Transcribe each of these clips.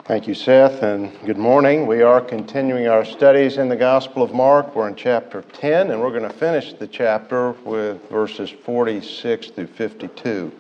Thank you, Seth, and good morning. We are continuing our studies in the Gospel of Mark. We're in chapter 10, and we're going to finish the chapter with verses 46 through 52.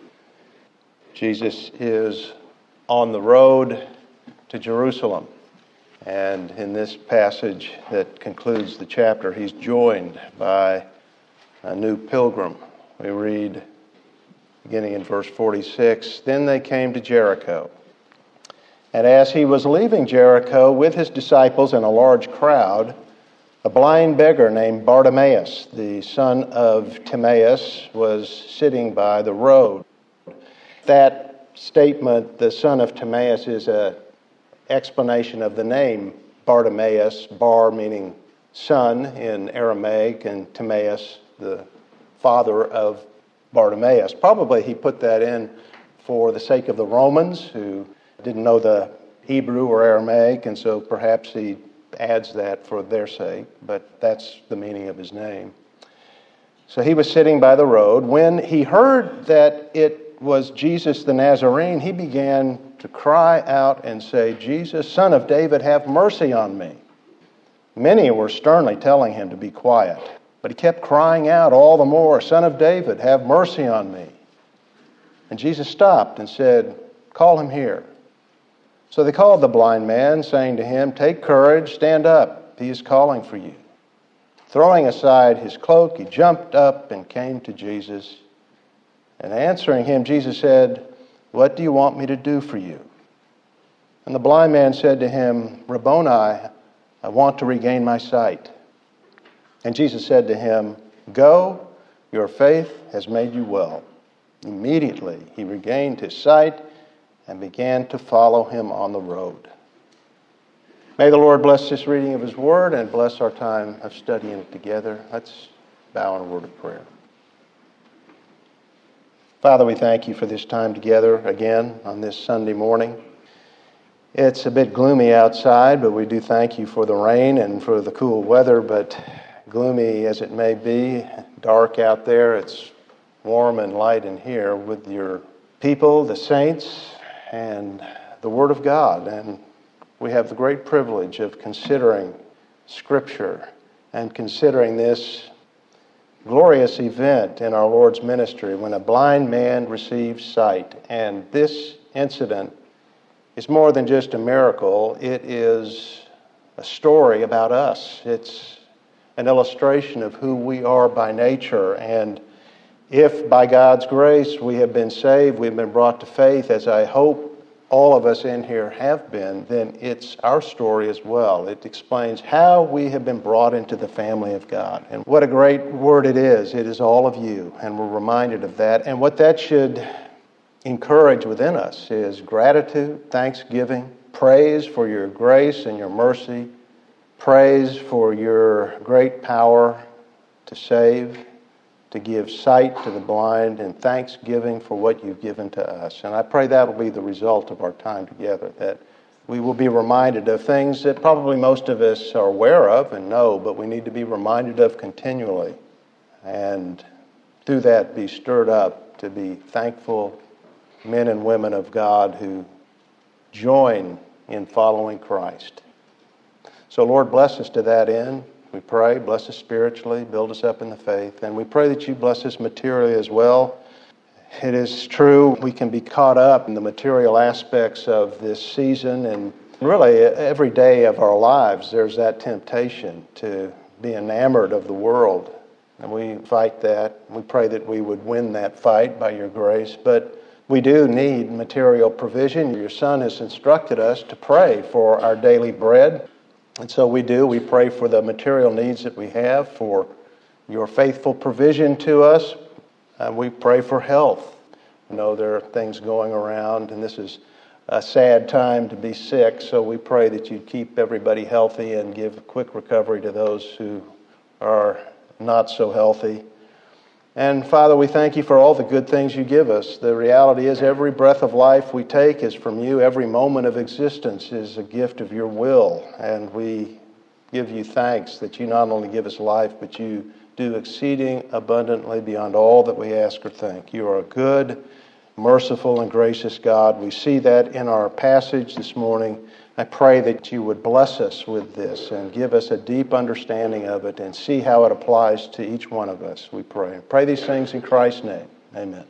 Jesus is on the road to Jerusalem, and in this passage that concludes the chapter, he's joined by a new pilgrim. We read, beginning in verse 46, "Then they came to Jericho. And as he was leaving Jericho with his disciples and a large crowd, a blind beggar named Bartimaeus, the son of Timaeus, was sitting by the road." That statement, the son of Timaeus, is an explanation of the name Bartimaeus, Bar meaning son in Aramaic, and Timaeus, the father of Bartimaeus. Probably he put that in for the sake of the Romans who didn't know the Hebrew or Aramaic, and so perhaps he adds that for their sake, but that's the meaning of his name. So he was sitting by the road. When he heard that it was Jesus the Nazarene, he began to cry out and say, "Jesus, Son of David, have mercy on me." Many were sternly telling him to be quiet, but he kept crying out all the more, "Son of David, have mercy on me." And Jesus stopped and said, "Call him here." So they called the blind man, saying to him, "Take courage, stand up, he is calling for you." Throwing aside his cloak, he jumped up and came to Jesus. And answering him, Jesus said, "What do you want me to do for you?" And the blind man said to him, "Rabboni, I want to regain my sight." And Jesus said to him, "Go, your faith has made you well." Immediately he regained his sight and began to follow him on the road. May the Lord bless this reading of his word and bless our time of studying it together. Let's bow in a word of prayer. Father, we thank you for this time together again on this Sunday morning. It's a bit gloomy outside, but we do thank you for the rain and for the cool weather. But gloomy as it may be, dark out there, it's warm and light in here with your people, the saints, and the Word of God. And we have the great privilege of considering Scripture and considering this glorious event in our Lord's ministry when a blind man receives sight. And this incident is more than just a miracle. It is a story about us. It's an illustration of who we are by nature. And if by God's grace we have been saved, we've been brought to faith, as I hope all of us in here have been, then it's our story as well. It explains how we have been brought into the family of God. And what a great word it is. It is all of you, and we're reminded of that. And what that should encourage within us is gratitude, thanksgiving, praise for your grace and your mercy, praise for your great power to save, to give sight to the blind, and thanksgiving for what you've given to us. And I pray that will be the result of our time together, that we will be reminded of things that probably most of us are aware of and know, but we need to be reminded of continually. And through that, be stirred up to be thankful men and women of God who join in following Christ. So Lord, bless us to that end. We pray, bless us spiritually, build us up in the faith, and we pray that you bless us materially as well. It is true, we can be caught up in the material aspects of this season, and really every day of our lives there's that temptation to be enamored of the world, and we fight that. We pray that we would win that fight by your grace, but we do need material provision. Your Son has instructed us to pray for our daily bread. And so we do. We pray for the material needs that we have, for your faithful provision to us. We pray for health. You know, there are things going around, and this is a sad time to be sick, so we pray that you keep everybody healthy and give a quick recovery to those who are not so healthy. And Father, we thank you for all the good things you give us. The reality is every breath of life we take is from you. Every moment of existence is a gift of your will. And we give you thanks that you not only give us life, but you do exceeding abundantly beyond all that we ask or think. You are a good, merciful and gracious God. We see that in our passage this morning. I pray that you would bless us with this and give us a deep understanding of it and see how it applies to each one of us, we pray. Pray these things in Christ's name. Amen.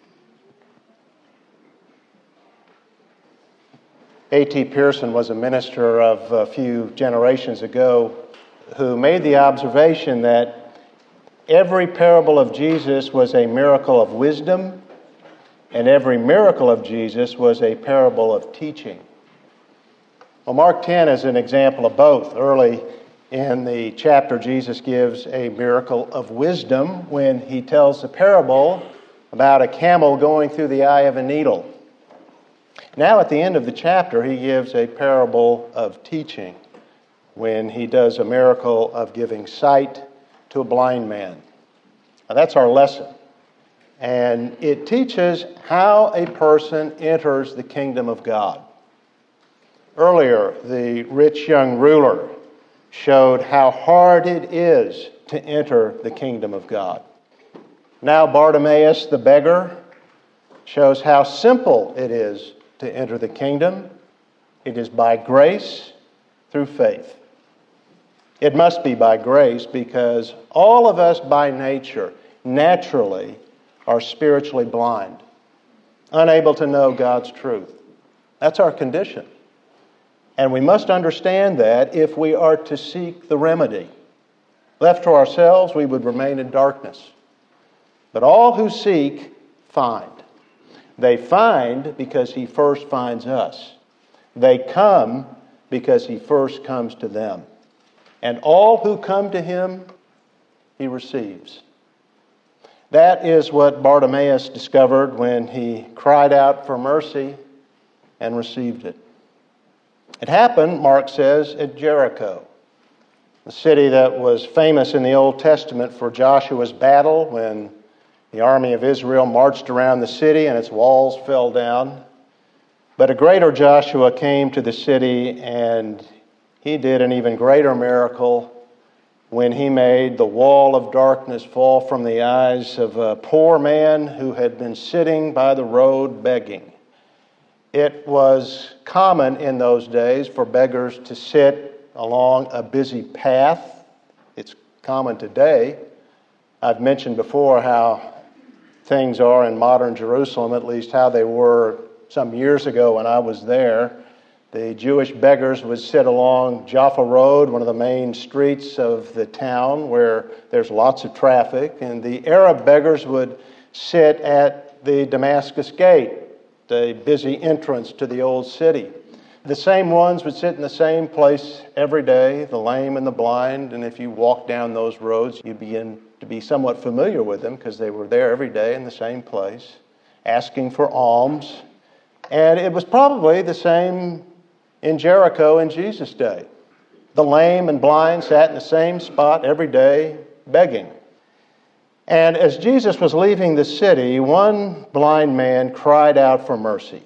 A.T. Pierson was a minister of a few generations ago who made the observation that every parable of Jesus was a miracle of wisdom, and every miracle of Jesus was a parable of teaching. Well, Mark 10 is an example of both. Early in the chapter, Jesus gives a miracle of wisdom when he tells the parable about a camel going through the eye of a needle. Now, at the end of the chapter, he gives a parable of teaching when he does a miracle of giving sight to a blind man. Now, that's our lesson. And it teaches how a person enters the kingdom of God. Earlier, the rich young ruler showed how hard it is to enter the kingdom of God. Now, Bartimaeus the beggar shows how simple it is to enter the kingdom. It is by grace through faith. It must be by grace because all of us by nature, naturally, are spiritually blind, unable to know God's truth. That's our condition. And we must understand that if we are to seek the remedy. Left to ourselves, we would remain in darkness. But all who seek, find. They find because he first finds us. They come because he first comes to them. And all who come to him, he receives. That is what Bartimaeus discovered when he cried out for mercy and received it. It happened, Mark says, at Jericho, the city that was famous in the Old Testament for Joshua's battle when the army of Israel marched around the city and its walls fell down. But a greater Joshua came to the city and he did an even greater miracle when he made the wall of darkness fall from the eyes of a poor man who had been sitting by the road begging. It was common in those days for beggars to sit along a busy path. It's common today. I've mentioned before how things are in modern Jerusalem, at least how they were some years ago when I was there. The Jewish beggars would sit along Jaffa Road, one of the main streets of the town where there's lots of traffic, and the Arab beggars would sit at the Damascus Gate, the busy entrance to the old city. The same ones would sit in the same place every day, the lame and the blind, and if you walk down those roads, you begin to be somewhat familiar with them because they were there every day in the same place, asking for alms. And it was probably the same in Jericho in Jesus' day. The lame and blind sat in the same spot every day, begging. And as Jesus was leaving the city, one blind man cried out for mercy.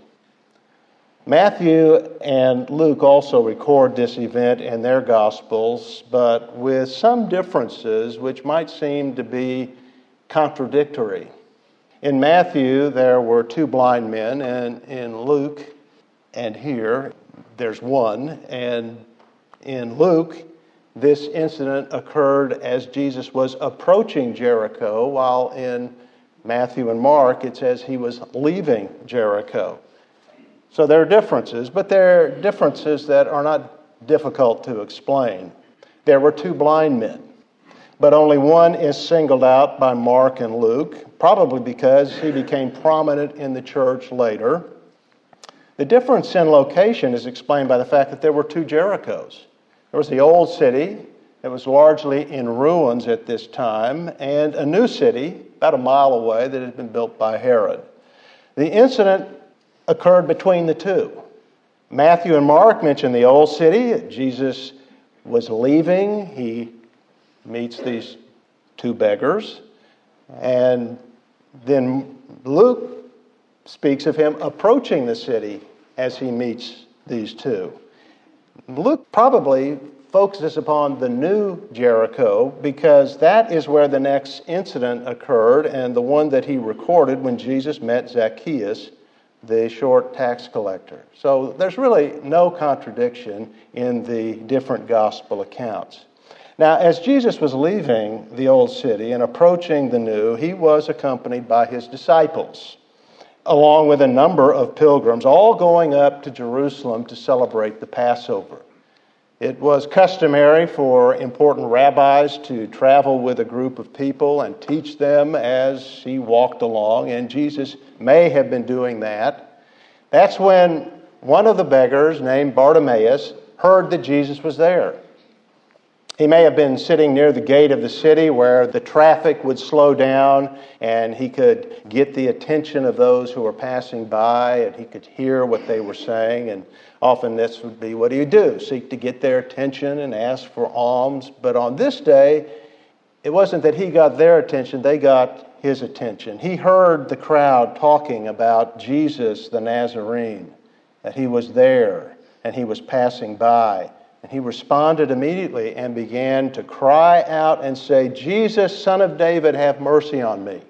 Matthew and Luke also record this event in their Gospels, but with some differences which might seem to be contradictory. In Matthew, there were two blind men, and in Luke, and here, there's one. And in Luke, this incident occurred as Jesus was approaching Jericho, while in Matthew and Mark, it says he was leaving Jericho. So there are differences, but there are differences that are not difficult to explain. There were two blind men, but only one is singled out by Mark and Luke, probably because he became prominent in the church later. The difference in location is explained by the fact that there were two Jerichos. There was the old city that was largely in ruins at this time, and a new city about a mile away that had been built by Herod. The incident occurred between the two. Matthew and Mark mention the old city. Jesus was leaving. He meets these two beggars. And then Luke speaks of him approaching the city as he meets these two. Luke probably focuses upon the new Jericho because that is where the next incident occurred and the one that he recorded when Jesus met Zacchaeus, the short tax collector. So there's really no contradiction in the different gospel accounts. Now, as Jesus was leaving the old city and approaching the new, he was accompanied by his disciples, along with a number of pilgrims, all going up to Jerusalem to celebrate the Passover. It was customary for important rabbis to travel with a group of people and teach them as he walked along, and Jesus may have been doing that. That's when one of the beggars, named Bartimaeus, heard that Jesus was there. He may have been sitting near the gate of the city where the traffic would slow down and he could get the attention of those who were passing by and he could hear what they were saying. And often this would be what he would do, seek to get their attention and ask for alms. But on this day, it wasn't that he got their attention, they got his attention. He heard the crowd talking about Jesus the Nazarene, that he was there and he was passing by. And he responded immediately and began to cry out and say, "Jesus, Son of David, have mercy on me."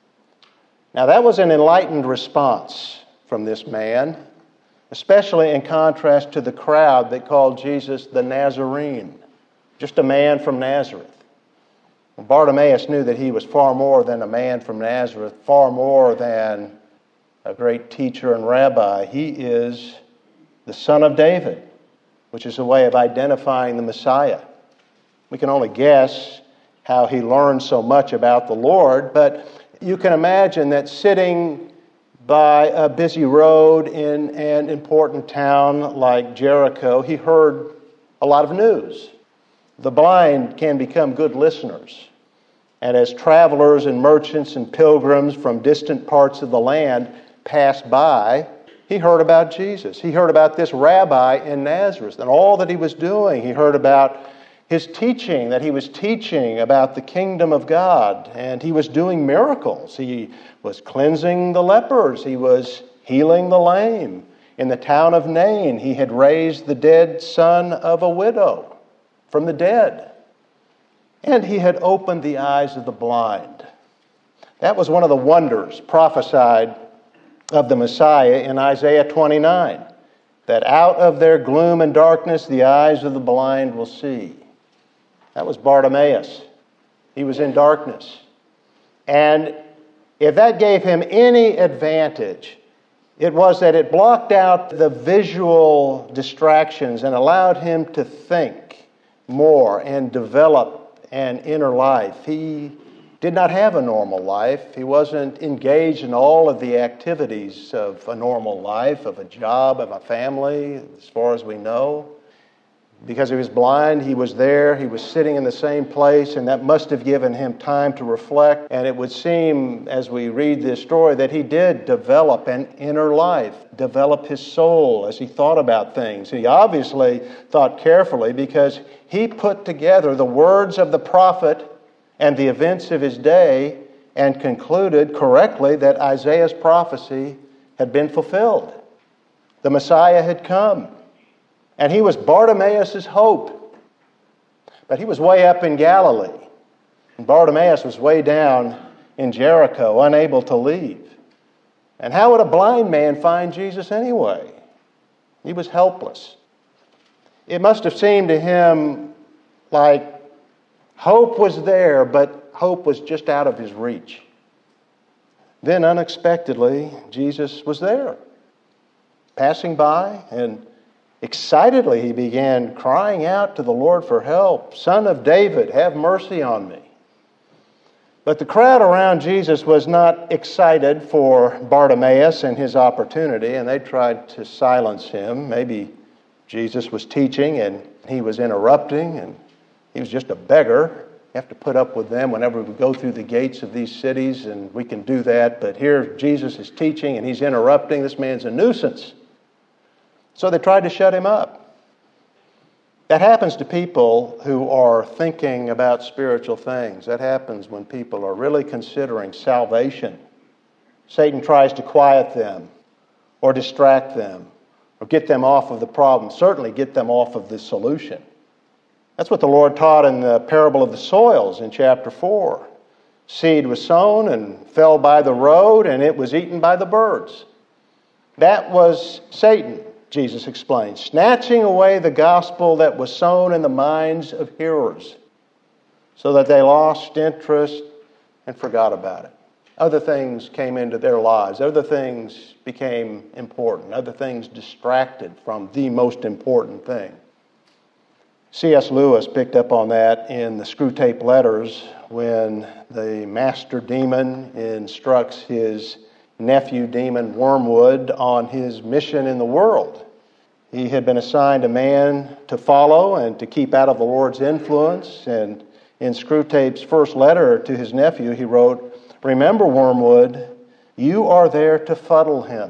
Now that was an enlightened response from this man, especially in contrast to the crowd that called Jesus the Nazarene, just a man from Nazareth. Bartimaeus knew that he was far more than a man from Nazareth, far more than a great teacher and rabbi. He is the Son of David, which is a way of identifying the Messiah. We can only guess how he learned so much about the Lord, but you can imagine that sitting by a busy road in an important town like Jericho, he heard a lot of news. The blind can become good listeners. And as travelers and merchants and pilgrims from distant parts of the land passed by, he heard about Jesus. He heard about this rabbi in Nazareth and all that he was doing. He heard about his teaching, that he was teaching about the kingdom of God, and he was doing miracles. He was cleansing the lepers. He was healing the lame. In the town of Nain, he had raised the dead son of a widow from the dead. And he had opened the eyes of the blind. That was one of the wonders prophesied of the Messiah in Isaiah 29, that out of their gloom and darkness the eyes of the blind will see. That was Bartimaeus. He was in darkness. And if that gave him any advantage, it was that it blocked out the visual distractions and allowed him to think more and develop an inner life. He did not have a normal life. He wasn't engaged in all of the activities of a normal life, of a job, of a family, as far as we know. Because he was blind, he was there, he was sitting in the same place, and that must have given him time to reflect. And it would seem, as we read this story, that he did develop an inner life, develop his soul as he thought about things. He obviously thought carefully because he put together the words of the prophet and the events of his day and concluded correctly that Isaiah's prophecy had been fulfilled. The Messiah had come. And he was Bartimaeus' hope. But he was way up in Galilee. And Bartimaeus was way down in Jericho, unable to leave. And how would a blind man find Jesus anyway? He was helpless. It must have seemed to him like hope was there, but hope was just out of his reach. Then unexpectedly, Jesus was there, passing by, and excitedly he began crying out to the Lord for help. "Son of David, have mercy on me." But the crowd around Jesus was not excited for Bartimaeus and his opportunity, and they tried to silence him. Maybe Jesus was teaching and he was interrupting, and he was just a beggar. You have to put up with them whenever we go through the gates of these cities, and we can do that. But here Jesus is teaching and he's interrupting. This man's a nuisance. So they tried to shut him up. That happens to people who are thinking about spiritual things. That happens when people are really considering salvation. Satan tries to quiet them or distract them or get them off of the problem, certainly get them off of the solution. That's what the Lord taught in the parable of the soils in chapter 4. Seed was sown and fell by the road, and it was eaten by the birds. That was Satan, Jesus explained, snatching away the gospel that was sown in the minds of hearers so that they lost interest and forgot about it. Other things came into their lives. Other things became important. Other things distracted from the most important thing. C.S. Lewis picked up on that in the Screwtape Letters when the master demon instructs his nephew demon Wormwood on his mission in the world. He had been assigned a man to follow and to keep out of the Lord's influence. And in Screwtape's first letter to his nephew, he wrote, "Remember, Wormwood, you are there to fuddle him."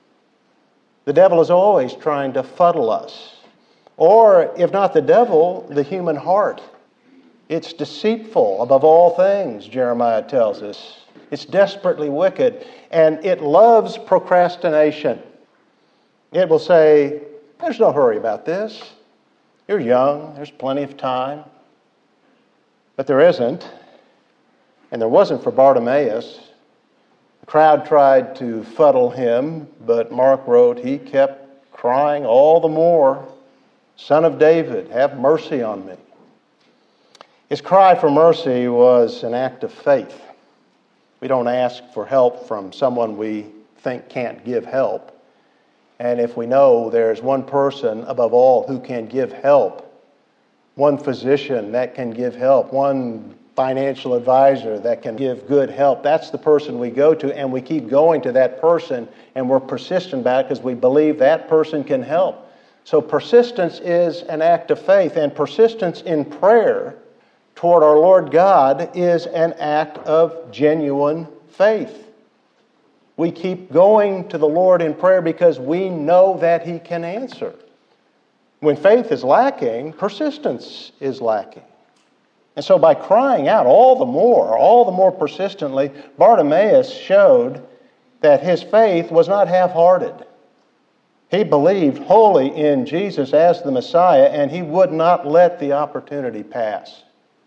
The devil is always trying to fuddle us. Or, if not the devil, the human heart. It's deceitful above all things, Jeremiah tells us. It's desperately wicked, and it loves procrastination. It will say, "There's no hurry about this. You're young. There's plenty of time." But there isn't. And there wasn't for Bartimaeus. The crowd tried to fuddle him, but Mark wrote he kept crying all the more, "Son of David, have mercy on me." His cry for mercy was an act of faith. We don't ask for help from someone we think can't give help. And if we know there's one person above all who can give help, one physician that can give help, one financial advisor that can give good help, that's the person we go to, and we keep going to that person, and we're persistent about it because we believe that person can help. So persistence is an act of faith, and persistence in prayer toward our Lord God is an act of genuine faith. We keep going to the Lord in prayer because we know that He can answer. When faith is lacking, persistence is lacking. And so by crying out all the more persistently, Bartimaeus showed that his faith was not half-hearted. He believed wholly in Jesus as the Messiah, and he would not let the opportunity pass.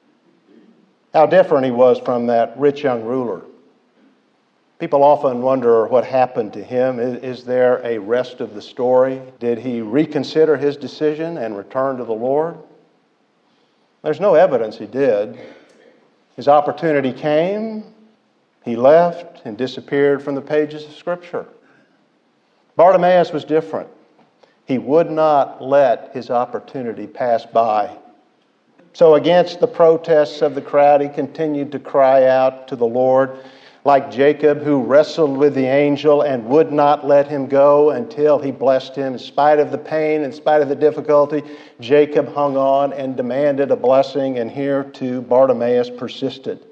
How different he was from that rich young ruler. People often wonder what happened to him. Is there a rest of the story? Did he reconsider his decision and return to the Lord? There's no evidence he did. His opportunity came, he left, and disappeared from the pages of Scripture. Bartimaeus was different. He would not let his opportunity pass by. So against the protests of the crowd, he continued to cry out to the Lord, like Jacob, who wrestled with the angel and would not let him go until he blessed him. In spite of the pain, in spite of the difficulty, Jacob hung on and demanded a blessing, and here too Bartimaeus persisted.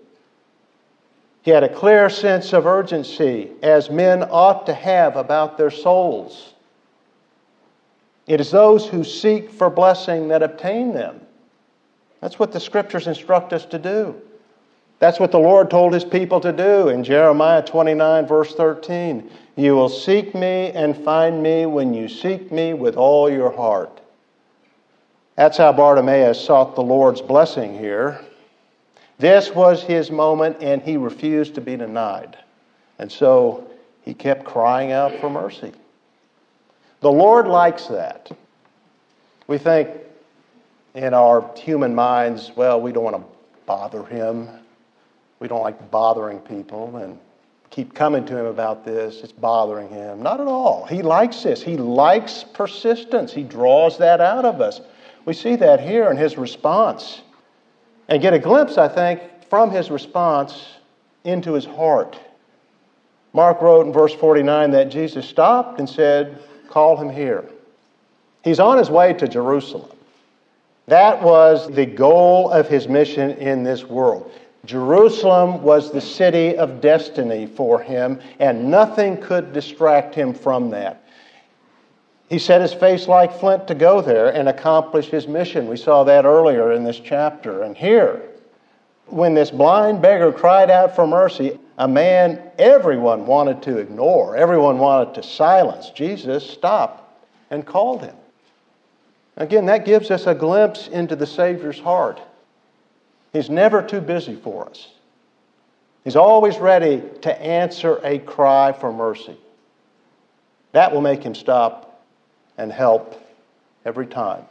He had a clear sense of urgency, as men ought to have about their souls. It is those who seek for blessing that obtain them. That's what the Scriptures instruct us to do. That's what the Lord told His people to do in Jeremiah 29, verse 13. "You will seek me and find me when you seek me with all your heart." That's how Bartimaeus sought the Lord's blessing here. This was his moment, and he refused to be denied. And so he kept crying out for mercy. The Lord likes that. We think in our human minds, well, we don't want to bother Him. We don't like bothering people and keep coming to Him about this. It's bothering Him. Not at all. He likes this. He likes persistence. He draws that out of us. We see that here in His response. And get a glimpse, I think, from His response into His heart. Mark wrote in verse 49 that Jesus stopped and said, "Call him here." He's on his way to Jerusalem. That was the goal of His mission in this world. Jerusalem was the city of destiny for Him, and nothing could distract Him from that. He set His face like flint to go there and accomplish His mission. We saw that earlier in this chapter. And here, when this blind beggar cried out for mercy, a man everyone wanted to ignore, everyone wanted to silence, Jesus stopped and called him. Again, that gives us a glimpse into the Savior's heart. He's never too busy for us. He's always ready to answer a cry for mercy. That will make him stop and help every time.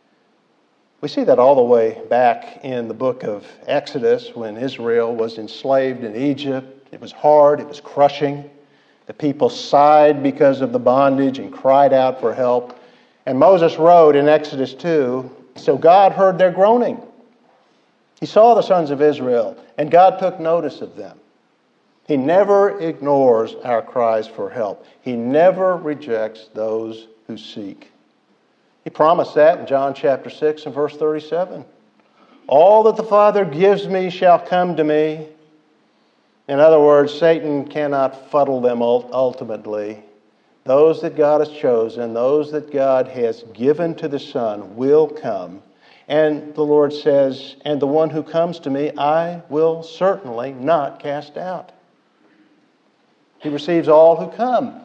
We see that all the way back in the book of Exodus when Israel was enslaved in Egypt. It was hard, it was crushing. The people sighed because of the bondage and cried out for help. And Moses wrote in Exodus 2, so God heard their groaning. He saw the sons of Israel, and God took notice of them. He never ignores our cries for help. He never rejects those who seek. He promised that in John chapter 6 and verse 37. All that the Father gives me shall come to me. In other words, Satan cannot fuddle them ultimately. Those that God has chosen, those that God has given to the Son will come. And the Lord says, and the one who comes to me, I will certainly not cast out. He receives all who come.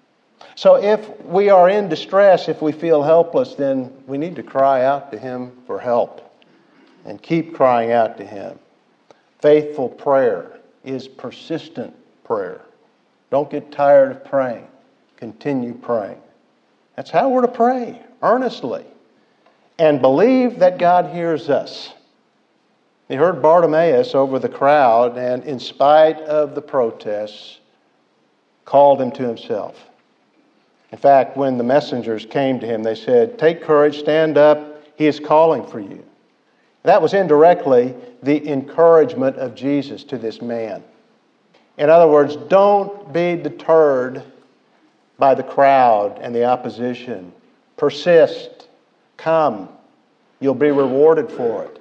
So if we are in distress, if we feel helpless, then we need to cry out to Him for help and keep crying out to Him. Faithful prayer is persistent prayer. Don't get tired of praying. Continue praying. That's how we're to pray, earnestly. And believe that God hears us. He heard Bartimaeus over the crowd, and in spite of the protests, called him to himself. In fact, when the messengers came to him, they said, take courage, stand up, he is calling for you. That was indirectly the encouragement of Jesus to this man. In other words, don't be deterred by the crowd and the opposition. Persist. Come. You'll be rewarded for it.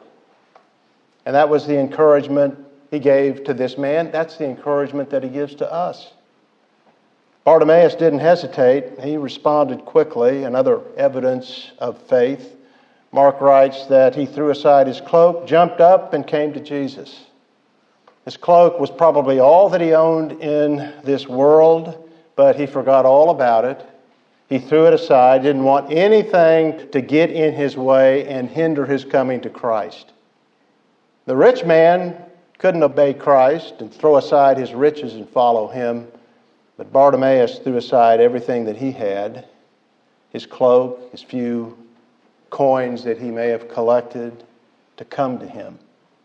And that was the encouragement he gave to this man. That's the encouragement that he gives to us. Bartimaeus didn't hesitate. He responded quickly, another evidence of faith. Mark writes that he threw aside his cloak, jumped up, and came to Jesus. His cloak was probably all that he owned in this world, but he forgot all about it. He threw it aside, didn't want anything to get in his way and hinder his coming to Christ. The rich man couldn't obey Christ and throw aside his riches and follow him. But Bartimaeus threw aside everything that he had, his cloak, his few coins that he may have collected, to come to him.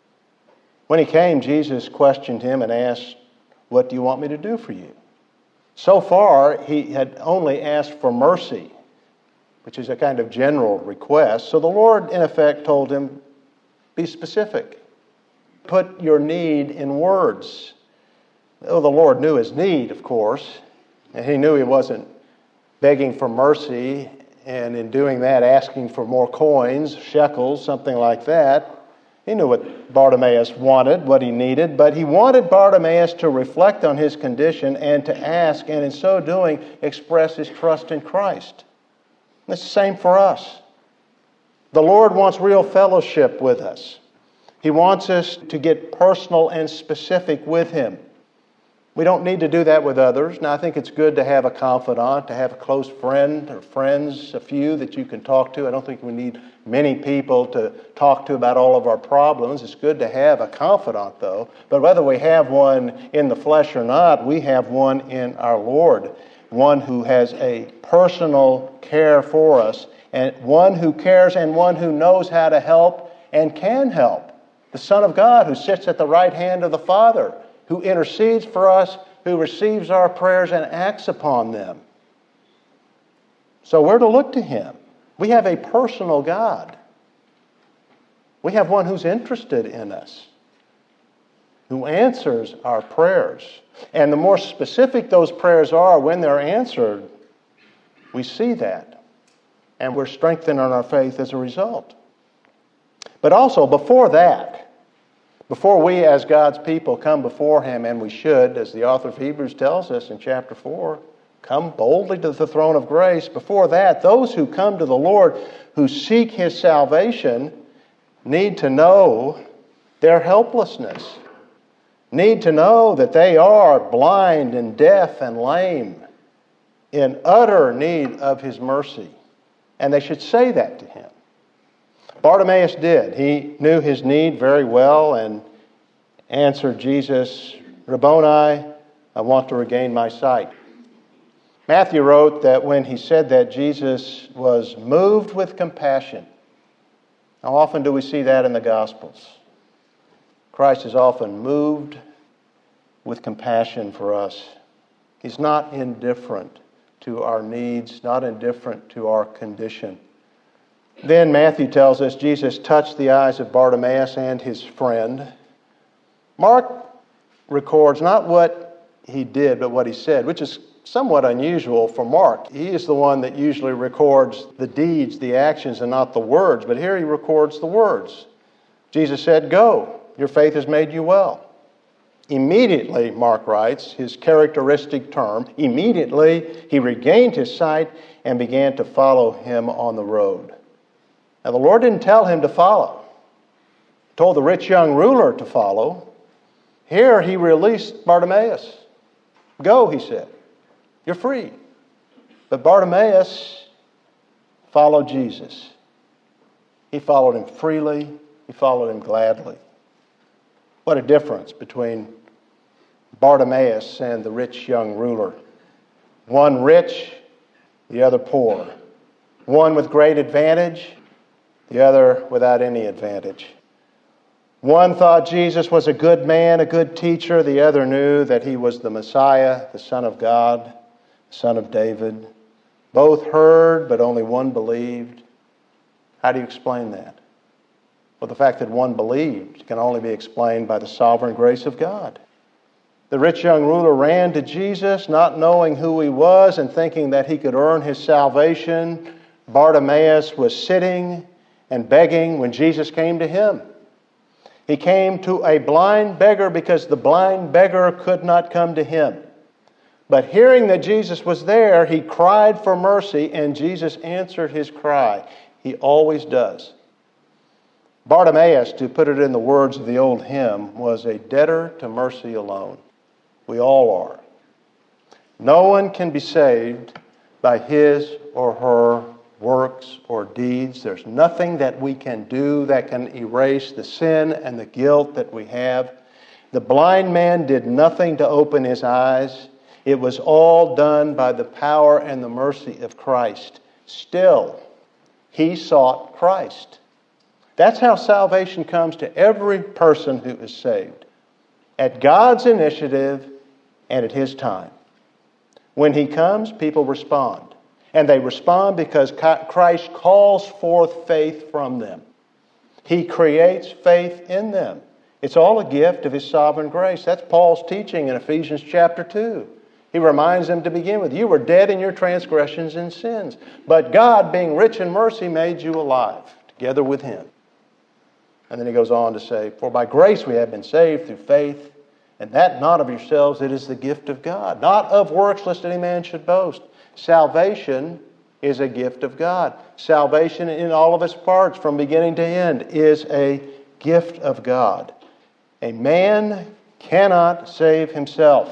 When he came, Jesus questioned him and asked, what do you want me to do for you? So far, he had only asked for mercy, which is a kind of general request. So the Lord, in effect, told him, be specific. Put your need in words. Oh, the Lord knew his need, of course, and he knew he wasn't begging for mercy, and in doing that, asking for more coins, shekels, something like that. He knew what Bartimaeus wanted, what he needed, but he wanted Bartimaeus to reflect on his condition and to ask, and in so doing, express his trust in Christ. It's the same for us. The Lord wants real fellowship with us. He wants us to get personal and specific with Him. We don't need to do that with others. Now, I think it's good to have a confidant, to have a close friend or friends, a few that you can talk to. I don't think we need many people to talk to about all of our problems. It's good to have a confidant, though. But whether we have one in the flesh or not, we have one in our Lord, one who has a personal care for us, and one who cares and one who knows how to help and can help. The Son of God who sits at the right hand of the Father, who intercedes for us, who receives our prayers and acts upon them. So we're to look to Him. We have a personal God. We have one who's interested in us, who answers our prayers. And the more specific those prayers are when they're answered, we see that. And we're strengthened in our faith as a result. But also, before that, before we as God's people come before Him, and we should, as the author of Hebrews tells us in chapter 4, come boldly to the throne of grace. Before that, those who come to the Lord, who seek His salvation, need to know their helplessness, need to know that they are blind and deaf and lame, in utter need of His mercy. And they should say that to him. Bartimaeus did. He knew his need very well and answered Jesus, "Rabboni, I want to regain my sight." Matthew wrote that when he said that, Jesus was moved with compassion. How often do we see that in the Gospels? Christ is often moved with compassion for us. He's not indifferent to our needs, not indifferent to our condition. Then Matthew tells us Jesus touched the eyes of Bartimaeus and his friend. Mark records not what he did, but what he said, which is somewhat unusual for Mark. He is the one that usually records the deeds, the actions, and not the words. But here he records the words. Jesus said, "Go, your faith has made you well." Immediately, Mark writes, his characteristic term, immediately he regained his sight and began to follow him on the road. Now, the Lord didn't tell him to follow. He told the rich young ruler to follow. Here he released Bartimaeus. "Go," he said. "You're free." But Bartimaeus followed Jesus. He followed him freely. He followed him gladly. What a difference between Bartimaeus and the rich young ruler. One rich, the other poor. One with great advantage, the other without any advantage. One thought Jesus was a good man, a good teacher. The other knew that he was the Messiah, the Son of God, the Son of David. Both heard, but only one believed. How do you explain that? Well, the fact that one believed can only be explained by the sovereign grace of God. The rich young ruler ran to Jesus, not knowing who he was and thinking that he could earn his salvation. Bartimaeus was sitting and begging when Jesus came to him. He came to a blind beggar because the blind beggar could not come to him. But hearing that Jesus was there, he cried for mercy, and Jesus answered his cry. He always does. Bartimaeus, to put it in the words of the old hymn, was a debtor to mercy alone. We all are. No one can be saved by his or her works or deeds. There's nothing that we can do that can erase the sin and the guilt that we have. The blind man did nothing to open his eyes. It was all done by the power and the mercy of Christ. Still, he sought Christ. That's how salvation comes to every person who is saved. At God's initiative and at His time. When He comes, people respond. And they respond because Christ calls forth faith from them. He creates faith in them. It's all a gift of His sovereign grace. That's Paul's teaching in Ephesians chapter 2. He reminds them to begin with, you were dead in your transgressions and sins, but God, being rich in mercy, made you alive together with Him. And then he goes on to say, for by grace we have been saved through faith, and that not of yourselves, it is the gift of God. Not of works, lest any man should boast. Salvation is a gift of God. Salvation in all of its parts, from beginning to end, is a gift of God. A man cannot save himself.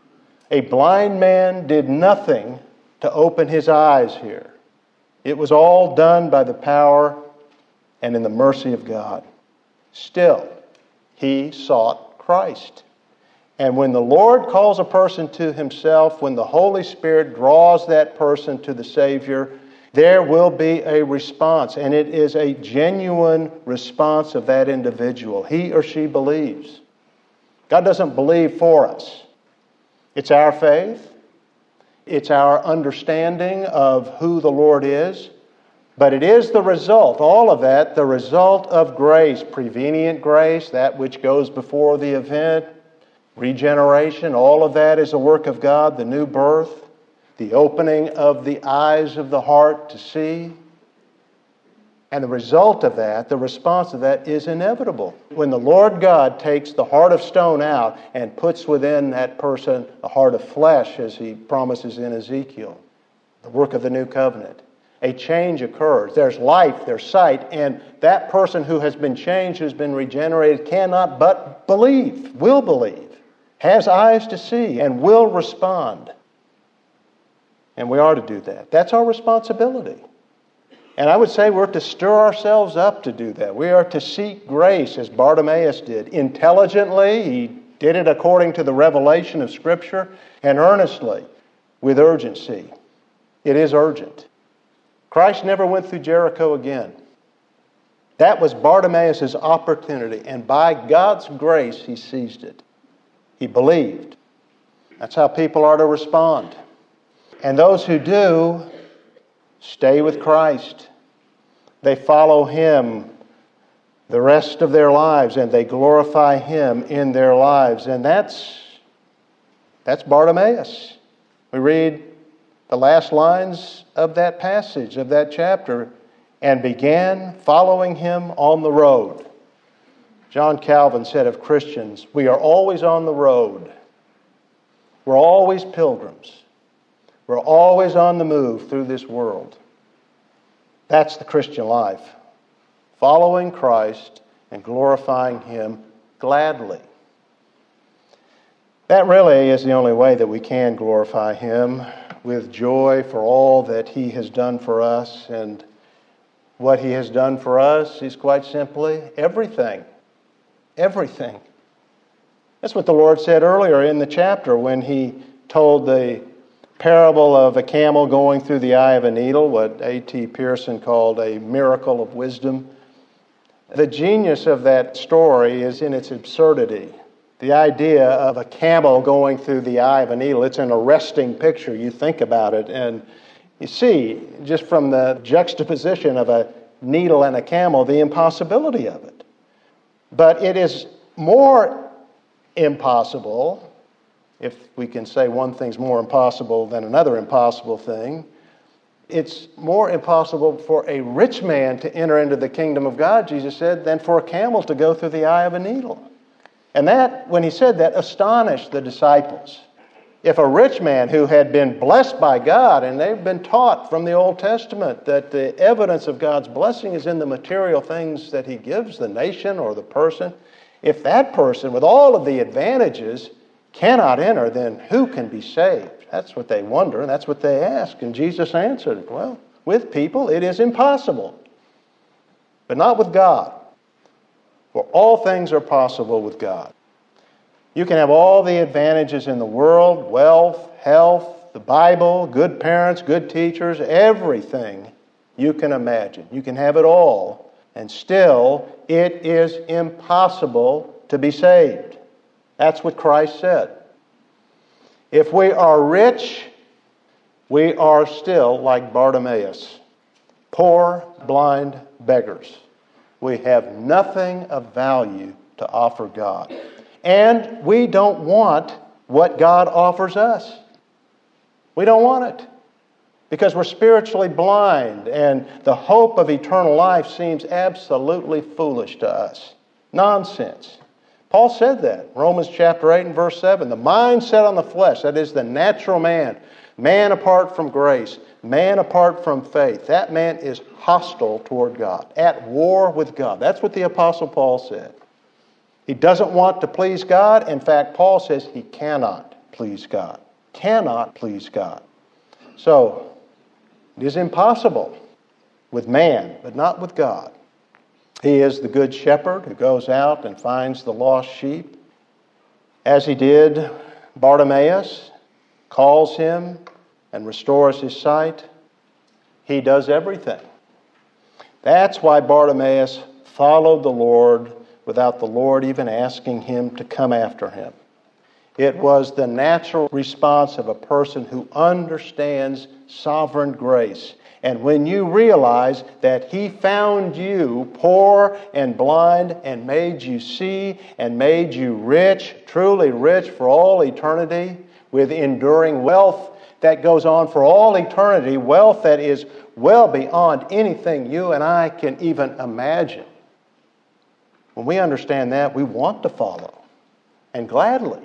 A blind man did nothing to open his eyes here. It was all done by the power and in the mercy of God. Still, he sought Christ. And when the Lord calls a person to Himself, when the Holy Spirit draws that person to the Savior, there will be a response. And it is a genuine response of that individual. He or she believes. God doesn't believe for us. It's our faith. It's our understanding of who the Lord is. But it is the result, all of that, the result of grace, prevenient grace, that which goes before the event, regeneration, all of that is a work of God, the new birth, the opening of the eyes of the heart to see. And the result of that, the response of that is inevitable. When the Lord God takes the heart of stone out and puts within that person a heart of flesh, as He promises in Ezekiel, the work of the new covenant, a change occurs. There's life, there's sight, and that person who has been changed, who's been regenerated, cannot but believe, will believe, has eyes to see, and will respond. And we are to do that. That's our responsibility. And I would say we're to stir ourselves up to do that. We are to seek grace as Bartimaeus did. Intelligently, he did it according to the revelation of Scripture, and earnestly, with urgency. It is urgent. Christ never went through Jericho again. That was Bartimaeus' opportunity, and by God's grace, he seized it. He believed. That's how people are to respond. And those who do stay with Christ. They follow Him the rest of their lives, and they glorify Him in their lives. And that's Bartimaeus. We read the last lines of that passage, of that chapter, and began following Him on the road. John Calvin said of Christians, we are always on the road. We're always pilgrims. We're always on the move through this world. That's the Christian life. Following Christ and glorifying Him gladly. That really is the only way that we can glorify Him, with joy for all that He has done for us. And what He has done for us is quite simply everything. Everything. That's what the Lord said earlier in the chapter when He told the parable of a camel going through the eye of a needle, what A.T. Pierson called a miracle of wisdom. The genius of that story is in its absurdity. The idea of a camel going through the eye of a needle, it's an arresting picture. You think about it and you see, just from the juxtaposition of a needle and a camel, the impossibility of it. But it is more impossible, if we can say one thing's more impossible than another impossible thing, it's more impossible for a rich man to enter into the kingdom of God, Jesus said, than for a camel to go through the eye of a needle. And that, when He said that, astonished the disciples. If a rich man who had been blessed by God, and they've been taught from the Old Testament that the evidence of God's blessing is in the material things that He gives the nation or the person, if that person, with all of the advantages, cannot enter, then who can be saved? That's what they wonder, and that's what they ask. And Jesus answered, well, with people it is impossible, but not with God. For all things are possible with God. You can have all the advantages in the world, wealth, health, the Bible, good parents, good teachers, everything you can imagine. You can have it all, and still it is impossible to be saved. That's what Christ said. If we are rich, we are still like Bartimaeus, poor, blind beggars. We have nothing of value to offer God. And we don't want what God offers us. We don't want it. Because we're spiritually blind, and the hope of eternal life seems absolutely foolish to us. Nonsense. Paul said that, Romans chapter 8 and verse 7. The mind set on the flesh, that is the natural man, man apart from grace, man apart from faith, that man is hostile toward God, at war with God. That's what the Apostle Paul said. He doesn't want to please God. In fact, Paul says he cannot please God. Cannot please God. So, it is impossible with man, but not with God. He is the good shepherd who goes out and finds the lost sheep. As He did Bartimaeus, calls him and restores his sight. He does everything. That's why Bartimaeus followed the Lord without the Lord even asking him to come after him. It was the natural response of a person who understands sovereign grace. And when you realize that He found you poor and blind and made you see and made you rich, truly rich for all eternity, with enduring wealth that goes on for all eternity, wealth that is well beyond anything you and I can even imagine. When we understand that, we want to follow, and gladly.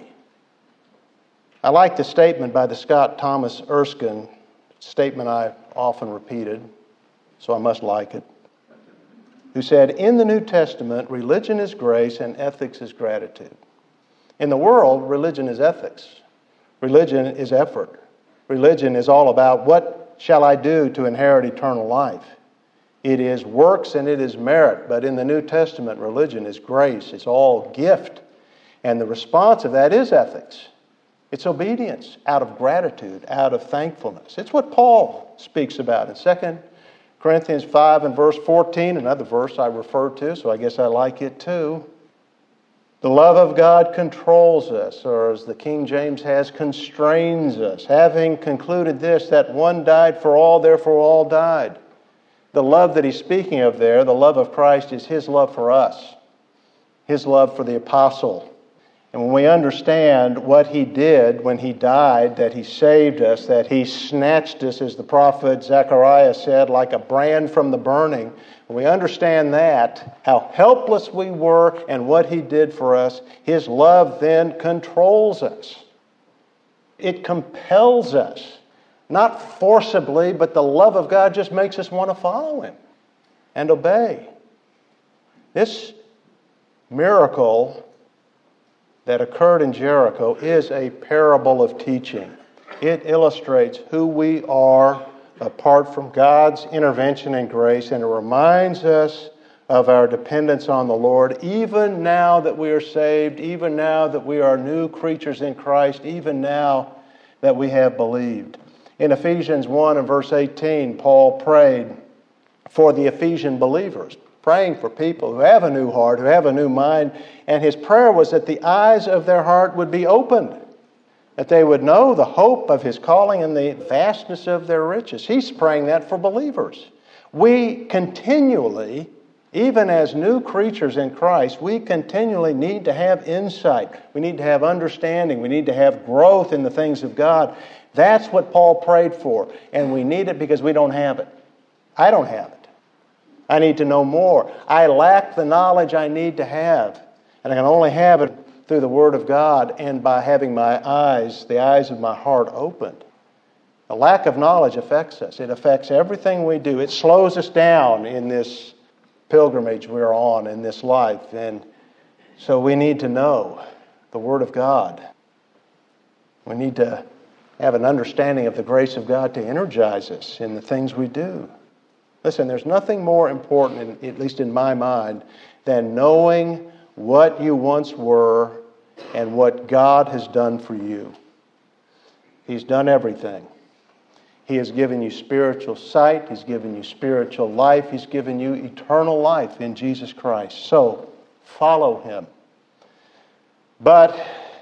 I like the statement by the Scott Thomas Erskine, statement I often repeated, so I must like it, who said, in the New Testament, religion is grace and ethics is gratitude. In the world, religion is ethics. Religion is effort. Religion is all about what shall I do to inherit eternal life. It is works and it is merit. But in the New Testament, religion is grace. It's all gift. And the response of that is ethics. It's obedience out of gratitude, out of thankfulness. It's what Paul speaks about in 2 Corinthians 5 and verse 14, another verse I refer to, so I guess I like it too. The love of God controls us, or as the King James has, constrains us, having concluded this, that one died for all, therefore all died. The love that he's speaking of there, the love of Christ, is his love for us, his love for the apostle. And when we understand what he did when he died, that he saved us, that he snatched us, as the prophet Zechariah said, like a brand from the burning, when we understand that, how helpless we were and what he did for us, his love then controls us. It compels us, not forcibly, but the love of God just makes us want to follow him and obey. This miracle that occurred in Jericho is a parable of teaching. It illustrates who we are apart from God's intervention and grace, and it reminds us of our dependence on the Lord, even now that we are saved, even now that we are new creatures in Christ, even now that we have believed. In Ephesians 1 and verse 18, Paul prayed for the Ephesian believers, praying for people who have a new heart, who have a new mind, and his prayer was that the eyes of their heart would be opened, that they would know the hope of his calling and the vastness of their riches. He's praying that for believers. We continually, even as new creatures in Christ, we continually need to have insight. We need to have understanding. We need to have growth in the things of God. That's what Paul prayed for, and we need it because we don't have it. I don't have it. I need to know more. I lack the knowledge I need to have. And I can only have it through the Word of God and by having my eyes, the eyes of my heart opened. The lack of knowledge affects us. It affects everything we do. It slows us down in this pilgrimage we're on in this life. And so we need to know the Word of God. We need to have an understanding of the grace of God to energize us in the things we do. Listen, there's nothing more important, at least in my mind, than knowing what you once were and what God has done for you. He's done everything. He has given you spiritual sight. He's given you spiritual life. He's given you eternal life in Jesus Christ. So, follow him. But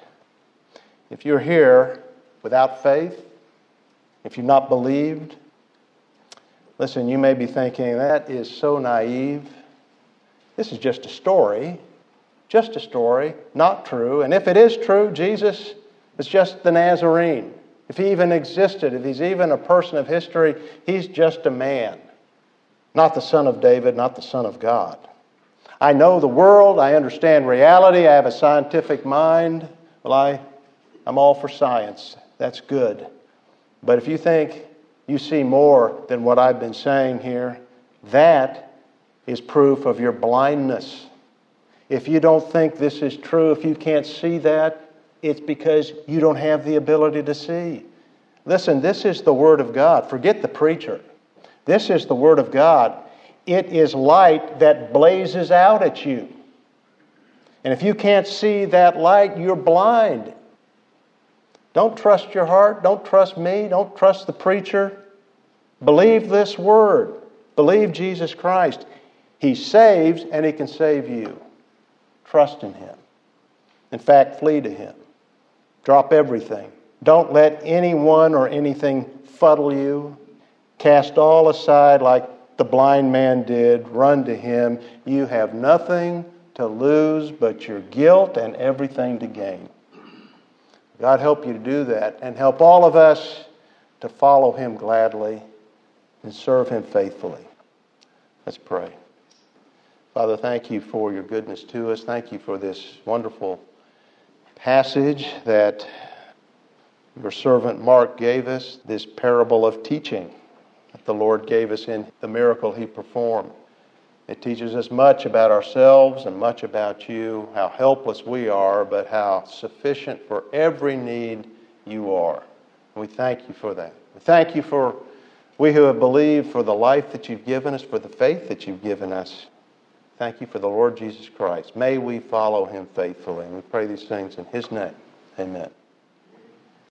if you're here without faith, if you've not believed, listen, you may be thinking, that is so naive. This is just a story. Just a story, not true. And if it is true, Jesus was just the Nazarene. If he even existed, if he's even a person of history, he's just a man. Not the son of David, not the son of God. I know the world. I understand reality. I have a scientific mind. Well, I'm all for science. That's good. But if you think you see more than what I've been saying here, that is proof of your blindness. If you don't think this is true, if you can't see that, it's because you don't have the ability to see. Listen, this is the Word of God. Forget the preacher. This is the Word of God. It is light that blazes out at you. And if you can't see that light, you're blind. Don't trust your heart. Don't trust me. Don't trust the preacher. Believe this Word. Believe Jesus Christ. He saves and he can save you. Trust in him. In fact, flee to him. Drop everything. Don't let anyone or anything fuddle you. Cast all aside like the blind man did. Run to him. You have nothing to lose but your guilt and everything to gain. God help you to do that, and help all of us to follow him gladly and serve him faithfully. Let's pray. Father, thank you for your goodness to us. Thank you for this wonderful passage that your servant Mark gave us, this parable of teaching that the Lord gave us in the miracle he performed. It teaches us much about ourselves and much about you, how helpless we are, but how sufficient for every need you are. And we thank you for that. We thank you for We who have believed, for the life that you've given us, for the faith that you've given us. Thank you for the Lord Jesus Christ. May we follow him faithfully. And we pray these things in his name. Amen.